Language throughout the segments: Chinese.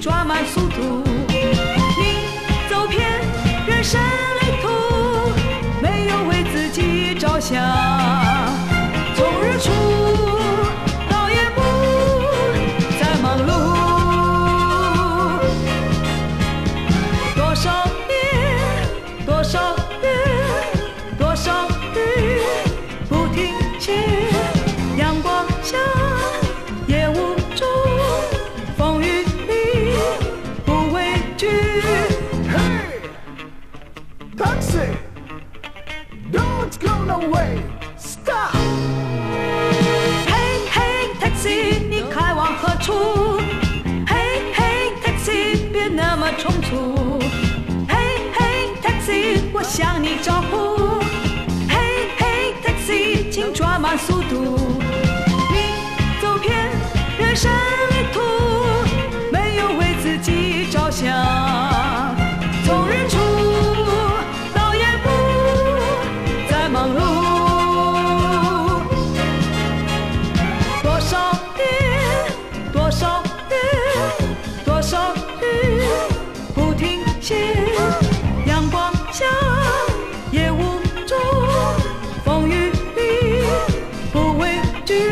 抓慢速度。你走遍人生旅途，没有为自己着想。从日出到夜幕，在忙碌。多少年，多少月，多少日，不停歇。阳光下，夜雾中，风雨里，不畏惧。 Hey, taxi, don't go no way, stop. Hey hey taxi， 你开往何处？ Hey hey taxi， 别那么匆促。Hey hey taxi， 我向你招呼。Hey hey taxi， 请抓慢速度。你走遍人生旅途，没有为自己着想。从日出到夜幕，在忙碌。多少年，多少月，多少日，不停歇。阳光下，夜雾中，风雨里，不畏惧。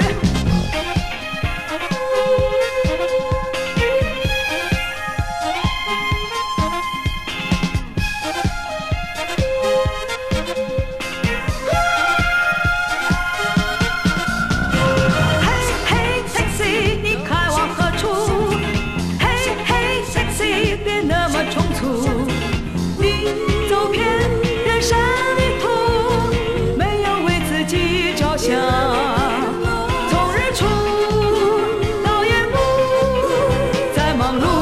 嘿嘿 taxi， 你开往何处？嘿嘿 taxi， 别那么匆促。你走遍人生旅途，没有为自己着想。从日出到夜幕，在忙碌。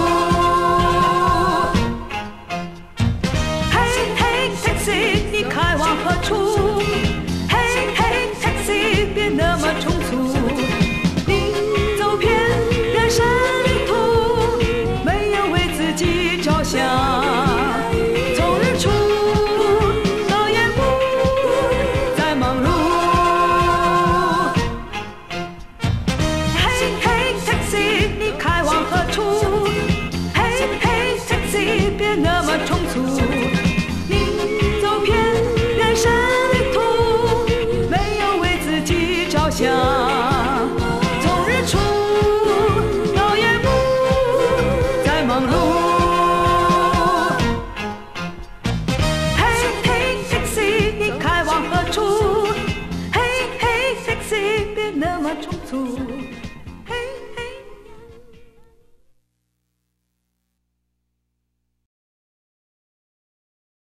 嘿嘿 taxi， 你开往何处？嘿嘿 taxi， 别那么匆促。你走遍人生旅途，没有为自己着想。从日出到夜幕，在忙碌。嘿嘿 taxi， 你开往何处？嘿嘿 taxi， 别那么匆促。你走遍人生旅途，没有为自己着想。从日出到夜幕，在忙碌。嘿嘿 taxi， 你开往何处？嘿嘿 taxi， 别那么匆促。